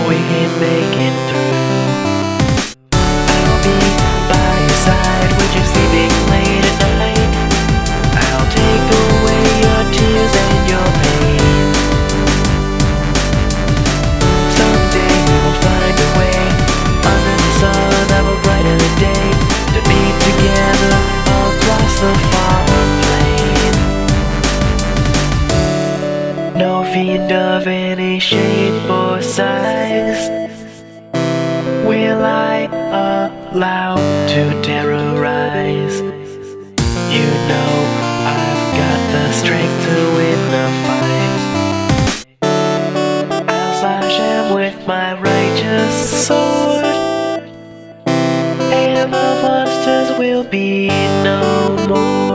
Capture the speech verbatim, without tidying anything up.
we can make it through. I'll be by your side when you're sleeping late at night. I'll take away your tears and your pain. Someday we will find a way under the sun of a brighter day to meet together across the far plain. No fiend of any shape or size will I allow to terrorize. You know I've got the strength to win the fight. I'll slash him with my righteous sword, and the monsters will be no more.